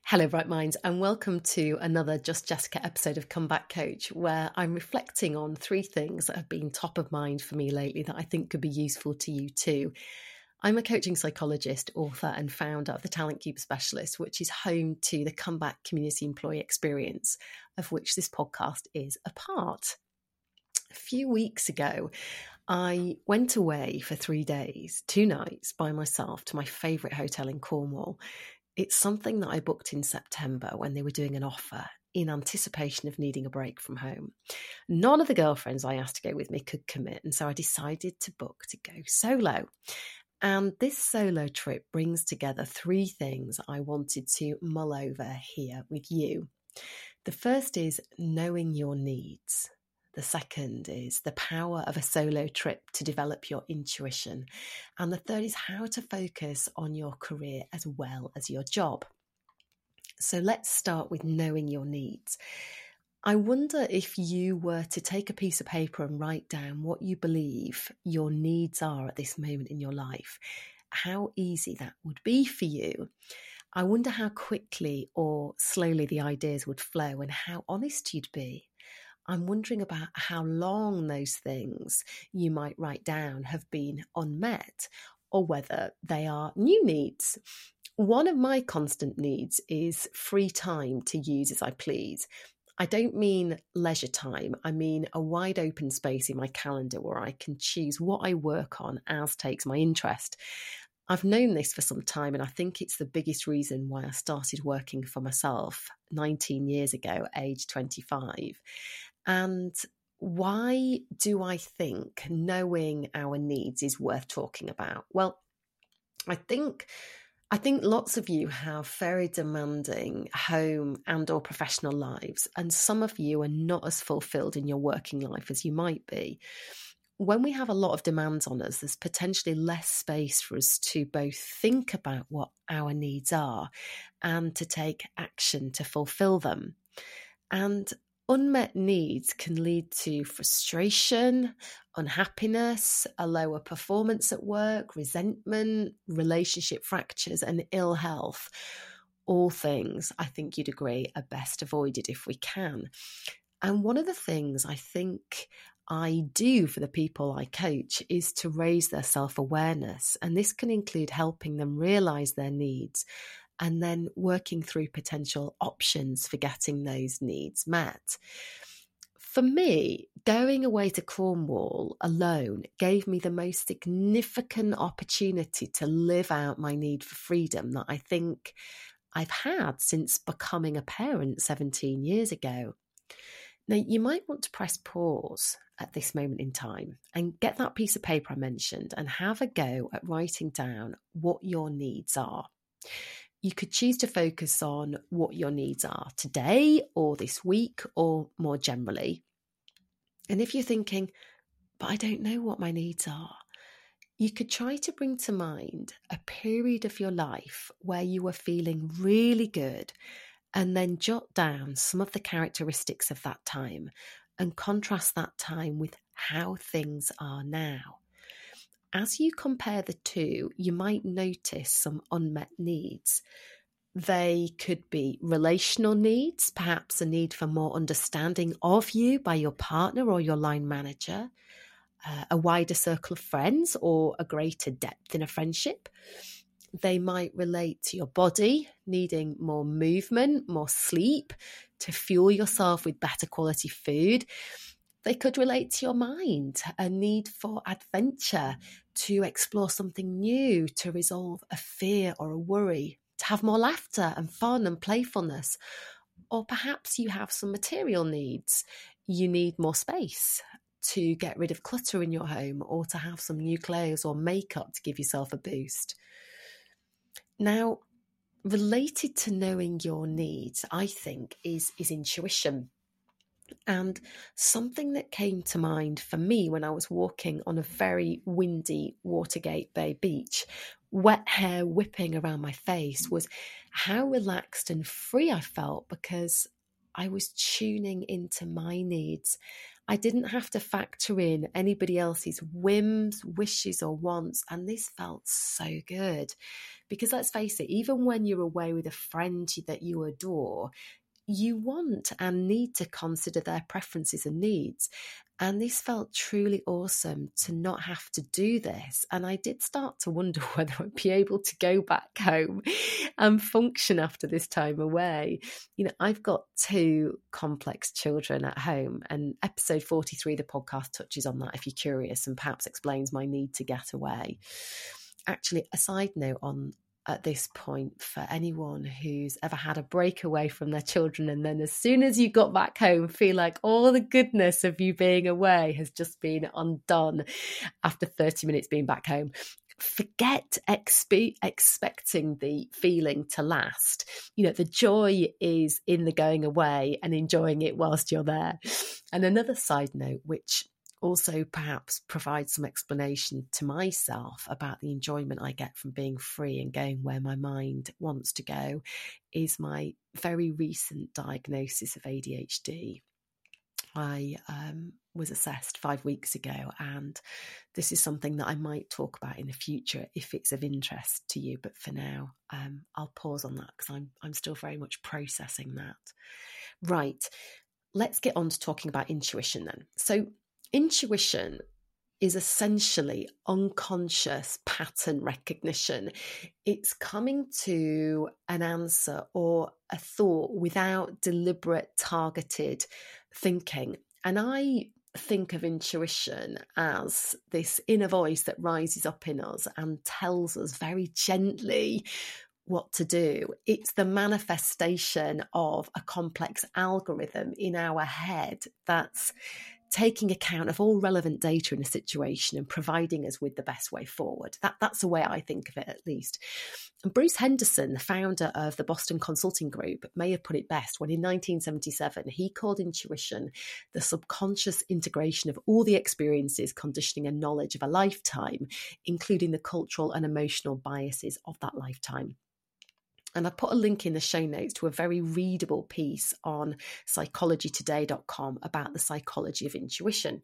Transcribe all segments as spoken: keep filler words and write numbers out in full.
Hello, Bright Minds, and welcome to another Just Jessica episode of Comeback Coach, where I'm reflecting on three things that have been top of mind for me lately that I think could be useful to you too. I'm a coaching psychologist, author, and founder of the Talent Cube Specialist, which is home to the Comeback Community Employee Experience, of which this podcast is a part. A few weeks ago, I went away for three days, two nights by myself to my favourite hotel in Cornwall. It's something that I booked in September when they were doing an offer in anticipation of needing a break from home. None of the girlfriends I asked to go with me could commit, and so I decided to book to go solo. And this solo trip brings together three things I wanted to mull over here with you. The first is knowing your needs. The second is the power of a solo trip to develop your intuition. And the third is how to focus on your career as well as your job. So let's start with knowing your needs. I wonder if you were to take a piece of paper and write down what you believe your needs are at this moment in your life, how easy that would be for you. I wonder how quickly or slowly the ideas would flow and how honest you'd be. I'm wondering about how long those things you might write down have been unmet, or whether they are new needs. One of my constant needs is free time to use as I please. I don't mean leisure time. I mean a wide open space in my calendar where I can choose what I work on as takes my interest. I've known this for some time, and I think it's the biggest reason why I started working for myself nineteen years ago, age twenty-five. And why do I think knowing our needs is worth talking about? Well, I think I think lots of you have very demanding home and or professional lives, and some of you are not as fulfilled in your working life as you might be. When we have a lot of demands on us, there's potentially less space for us to both think about what our needs are and to take action to fulfill them. And unmet needs can lead to frustration, unhappiness, a lower performance at work, resentment, relationship fractures, and ill health. All things, I think you'd agree, are best avoided if we can. And one of the things I think I do for the people I coach is to raise their self-awareness. And this can include helping them realise their needs and then working through potential options for getting those needs met. For me, going away to Cornwall alone gave me the most significant opportunity to live out my need for freedom that I think I've had since becoming a parent seventeen years ago. Now, you might want to press pause at this moment in time and get that piece of paper I mentioned and have a go at writing down what your needs are. You could choose to focus on what your needs are today or this week or more generally. And if you're thinking, but I don't know what my needs are, you could try to bring to mind a period of your life where you were feeling really good, and then jot down some of the characteristics of that time and contrast that time with how things are now. As you compare the two, you might notice some unmet needs. They could be relational needs, perhaps a need for more understanding of you by your partner or your line manager, uh, a wider circle of friends, or a greater depth in a friendship. They might relate to your body, needing more movement, more sleep, to fuel yourself with better quality food. They could relate to your mind, a need for adventure, to explore something new, to resolve a fear or a worry, to have more laughter and fun and playfulness. Or perhaps you have some material needs. You need more space to get rid of clutter in your home, or to have some new clothes or makeup to give yourself a boost. Now, related to knowing your needs, I think, is, is intuition. And something that came to mind for me when I was walking on a very windy Watergate Bay beach, wet hair whipping around my face, was how relaxed and free I felt because I was tuning into my needs I didn't have to factor in anybody else's whims, wishes or wants. And this felt so good because let's face it, even when you're away with a friend that you adore, you want and need to consider their preferences and needs. And this felt truly awesome to not have to do this. And I did start to wonder whether I'd be able to go back home and function after this time away. You know, I've got two complex children at home, and episode forty-three of the podcast touches on that if you're curious and perhaps explains my need to get away. Actually, a side note on at this point for anyone who's ever had a break away from their children and then as soon as you got back home feel like all the goodness of you being away has just been undone after thirty minutes being back home. Forget expe- expecting the feeling to last. You know, the joy is in the going away and enjoying it whilst you're there. And another side note, which also perhaps provide some explanation to myself about the enjoyment I get from being free and going where my mind wants to go, is my very recent diagnosis of A D H D. I um, was assessed five weeks ago, and this is something that I might talk about in the future if it's of interest to you. But for now, um, I'll pause on that because I'm I'm still very much processing that. Right, let's get on to talking about intuition then. So intuition is essentially unconscious pattern recognition. It's coming to an answer or a thought without deliberate, targeted thinking. And I think of intuition as this inner voice that rises up in us and tells us very gently what to do. It's the manifestation of a complex algorithm in our head that's taking account of all relevant data in a situation and providing us with the best way forward. That, that's the way I think of it, at least. And Bruce Henderson, the founder of the Boston Consulting Group, may have put it best when in nineteen seventy-seven, he called intuition the subconscious integration of all the experiences, conditioning and knowledge of a lifetime, including the cultural and emotional biases of that lifetime. And I put a link in the show notes to a very readable piece on psychology today dot com about the psychology of intuition.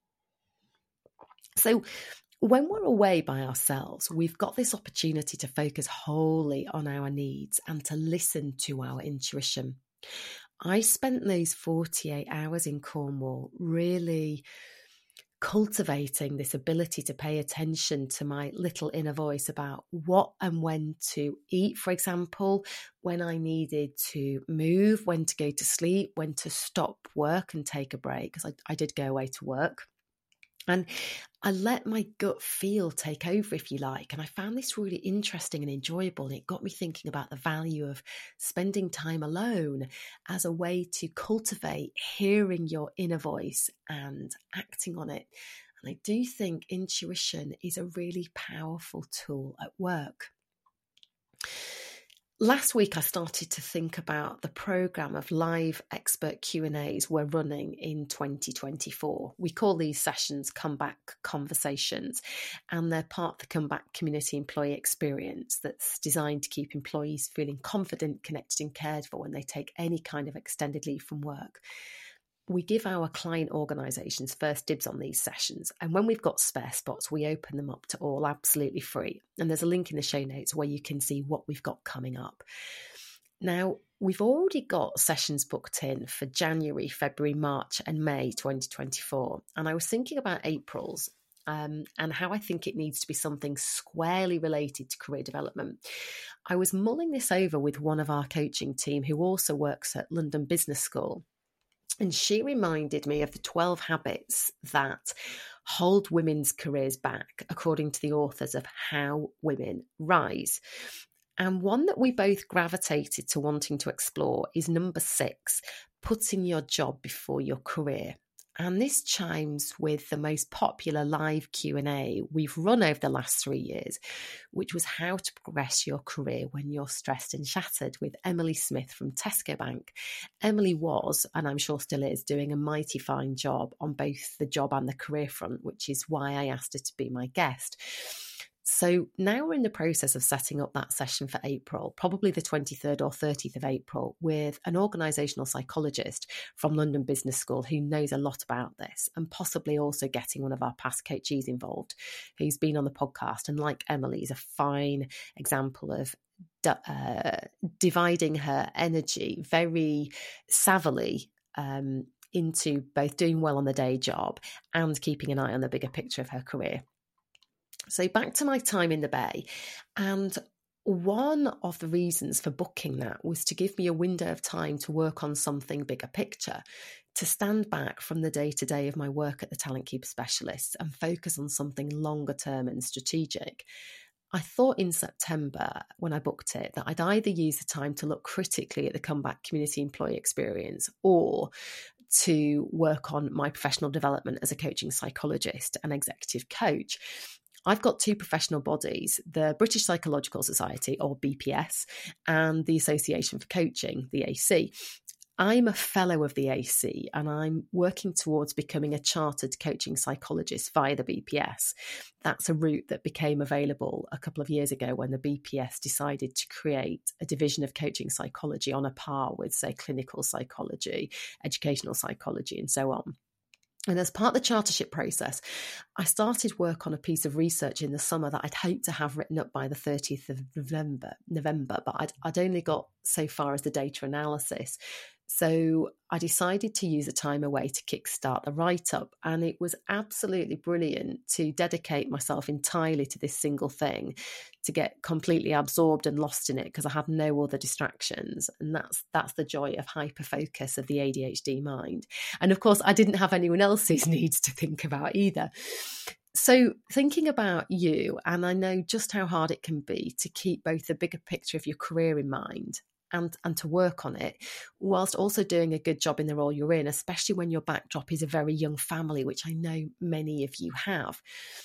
So when we're away by ourselves, we've got this opportunity to focus wholly on our needs and to listen to our intuition. I spent those forty-eight hours in Cornwall really cultivating this ability to pay attention to my little inner voice about what and when to eat, for example, when I needed to move, when to go to sleep, when to stop work and take a break, because I, I did go away to work. And I let my gut feel take over, if you like. And I found this really interesting and enjoyable. And it got me thinking about the value of spending time alone as a way to cultivate hearing your inner voice and acting on it. And I do think intuition is a really powerful tool at work. Last week, I started to think about the programme of live expert Q and A's we're running in twenty twenty-four. We call these sessions Comeback Conversations, and they're part of the Comeback Community Employee Experience that's designed to keep employees feeling confident, connected and cared for when they take any kind of extended leave from work. We give our client organisations first dibs on these sessions, and when we've got spare spots, we open them up to all absolutely free. And there's a link in the show notes where you can see what we've got coming up. Now, we've already got sessions booked in for January, February, March and May twenty twenty-four. And I was thinking about April's um, and how I think it needs to be something squarely related to career development. I was mulling this over with one of our coaching team who also works at London Business School. And she reminded me of the twelve habits that hold women's careers back, according to the authors of How Women Rise. And one that we both gravitated to wanting to explore is number six, putting your job before your career. And this chimes with the most popular live Q and A we've run over the last three years, which was how to progress your career when you're stressed and shattered, with Emily Smith from Tesco Bank. Emily was, and I'm sure still is, doing a mighty fine job on both the job and the career front, which is why I asked her to be my guest. So now we're in the process of setting up that session for April, probably the twenty-third or thirtieth of April, with an organisational psychologist from London Business School who knows a lot about this, and possibly also getting one of our past coachees involved who's been on the podcast. And like Emily, is a fine example of uh, dividing her energy very savvily um, into both doing well on the day job and keeping an eye on the bigger picture of her career. So back to my time in the Bay, and one of the reasons for booking that was to give me a window of time to work on something bigger picture, to stand back from the day-to-day of my work at the Talent Keeper Specialists and focus on something longer term and strategic. I thought in September, when I booked it, that I'd either use the time to look critically at the Comeback community employee experience or to work on my professional development as a coaching psychologist and executive coach. I've got two professional bodies, the British Psychological Society, or B P S, and the Association for Coaching, the A C. I'm a fellow of the A C, and I'm working towards becoming a chartered coaching psychologist via the B P S. That's a route that became available a couple of years ago when the B P S decided to create a division of coaching psychology on a par with, say, clinical psychology, educational psychology, and so on. And as part of the chartership process, I started work on a piece of research in the summer that I'd hoped to have written up by the thirtieth of November, November but I'd, I'd only got so far as the data analysis. So I decided to use the time away to kickstart the write-up, and it was absolutely brilliant to dedicate myself entirely to this single thing, to get completely absorbed and lost in it because I had no other distractions. And that's that's the joy of hyper-focus of the A D H D mind. And of course, I didn't have anyone else's needs to think about either. So thinking about you, and I know just how hard it can be to keep both the bigger picture of your career in mind and, and to work on it, whilst also doing a good job in the role you're in, especially when your backdrop is a very young family, which I know many of you have.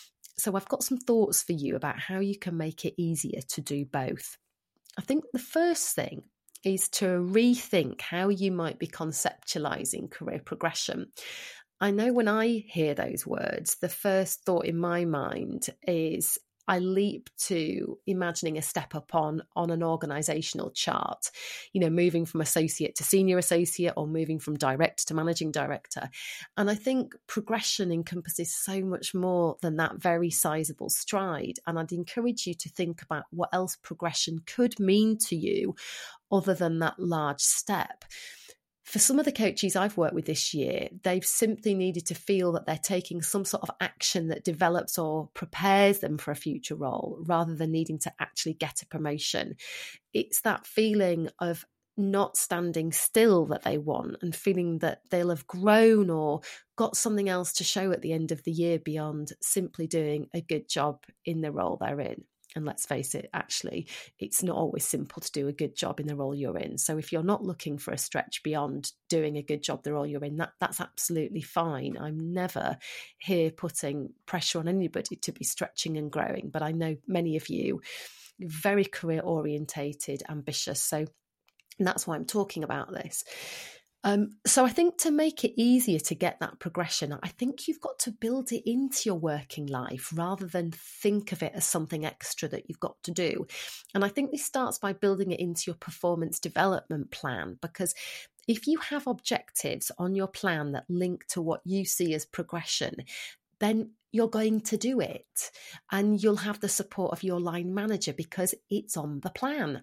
So I've got some thoughts for you about how you can make it easier to do both. I think the first thing is to rethink how you might be conceptualizing career progression. I know when I hear those words, the first thought in my mind is I leap to imagining a step up on, on an organisational chart, you know, moving from associate to senior associate or moving from director to managing director. And I think progression encompasses so much more than that very sizable stride. And I'd encourage you to think about what else progression could mean to you other than that large step. For some of the coaches I've worked with this year, they've simply needed to feel that they're taking some sort of action that develops or prepares them for a future role rather than needing to actually get a promotion. It's that feeling of not standing still that they want and feeling that they'll have grown or got something else to show at the end of the year beyond simply doing a good job in the role they're in. And let's face it, actually, it's not always simple to do a good job in the role you're in. So if you're not looking for a stretch beyond doing a good job the role you're in, that, that's absolutely fine. I'm never here putting pressure on anybody to be stretching and growing. But I know many of you are very career orientated, ambitious. So that's why I'm talking about this. Um, so I think to make it easier to get that progression, I think you've got to build it into your working life rather than think of it as something extra that you've got to do. And I think this starts by building it into your performance development plan, because if you have objectives on your plan that link to what you see as progression, then you're going to do it and you'll have the support of your line manager because it's on the plan.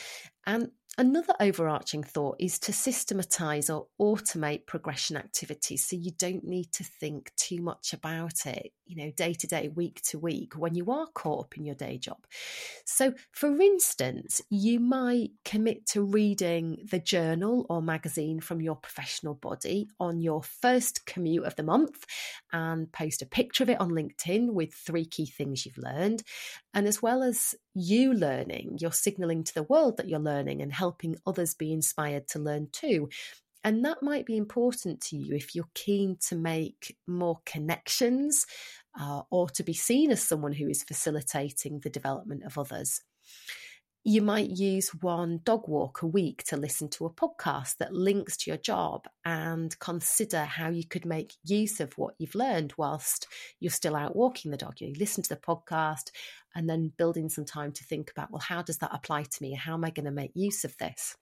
And another overarching thought is to systematize or automate progression activities so you don't need to think too much about it, you know, day to day, week to week, when you are caught up in your day job. So, for instance, you might commit to reading the journal or magazine from your professional body on your first commute of the month and post a picture of it on LinkedIn with three key things you've learned. And as well as you learning, you're signaling to the world that you're learning and helping others be inspired to learn too. And that might be important to you if you're keen to make more connections uh, or to be seen as someone who is facilitating the development of others. You might use one dog walk a week to listen to a podcast that links to your job and consider how you could make use of what you've learned whilst you're still out walking the dog. You listen to the podcast and then build in some time to think about, well, how does that apply to me? How am I going to make use of this?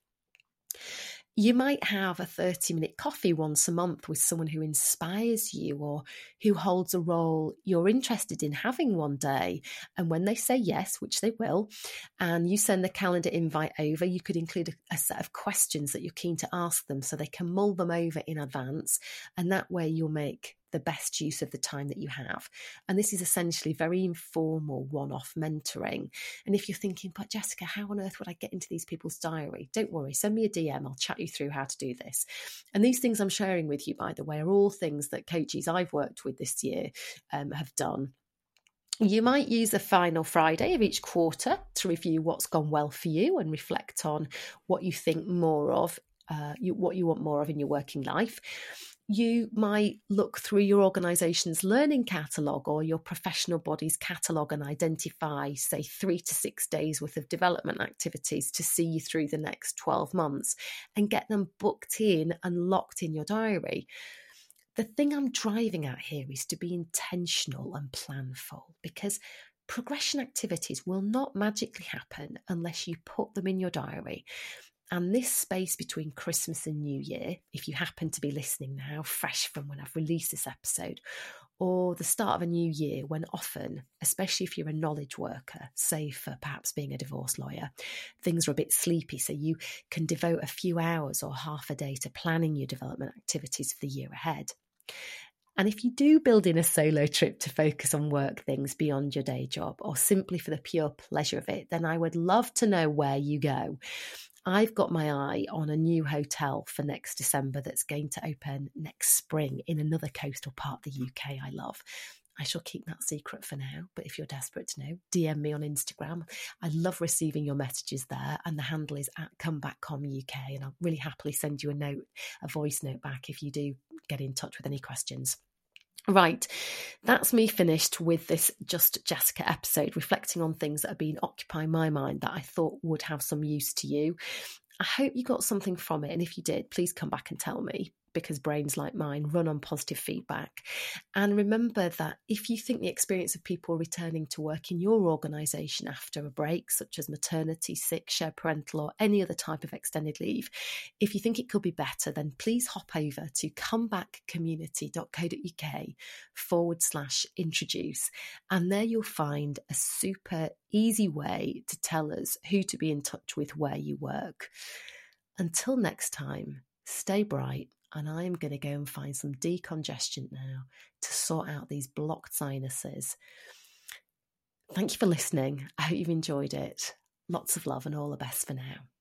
You might have a thirty minute coffee once a month with someone who inspires you or who holds a role you're interested in having one day. And when they say yes, which they will, and you send the calendar invite over, you could include a, a set of questions that you're keen to ask them so they can mull them over in advance. And that way you'll make the best use of the time that you have. And this is essentially very informal one-off mentoring. And if you're thinking, but Jessica, how on earth would I get into these people's diary? Don't worry, send me a D M. I'll chat you through how to do this. And these things I'm sharing with you, by the way, are all things that coaches I've worked with this year um, have done. You might use a final Friday of each quarter to review what's gone well for you and reflect on what you think more of, uh, you, what you want more of in your working life. You might look through your organisation's learning catalogue or your professional body's catalogue and identify, say, three to six days worth of development activities to see you through the next twelve months and get them booked in and locked in your diary. The thing I'm driving at here is to be intentional and planful, because progression activities will not magically happen unless you put them in your diary. And this space between Christmas and New Year, if you happen to be listening now, fresh from when I've released this episode, or the start of a new year, when often, especially if you're a knowledge worker, say for perhaps being a divorce lawyer, things are a bit sleepy, so you can devote a few hours or half a day to planning your development activities for the year ahead. And if you do build in a solo trip to focus on work things beyond your day job, or simply for the pure pleasure of it, then I would love to know where you go. I've got my eye on a new hotel for next December that's going to open next spring in another coastal part of the U K I love. I shall keep that secret for now, but if you're desperate to know, D M me on Instagram. I love receiving your messages there, and the handle is at comebackcomuk, and I'll really happily send you a note, a voice note back if you do get in touch with any questions. Right, that's me finished with this Just Jessica episode, reflecting on things that have been occupying my mind that I thought would have some use to you. I hope you got something from it, and if you did, please come back and tell me, because brains like mine run on positive feedback. And remember that if you think the experience of people returning to work in your organisation after a break, such as maternity, sick, shared parental, or any other type of extended leave, if you think it could be better, then please hop over to comebackcommunity.co.uk forward slash introduce. And there you'll find a super easy way to tell us who to be in touch with where you work. Until next time, stay bright. And I'm going to go and find some decongestion now to sort out these blocked sinuses. Thank you for listening. I hope you've enjoyed it. Lots of love and all the best for now.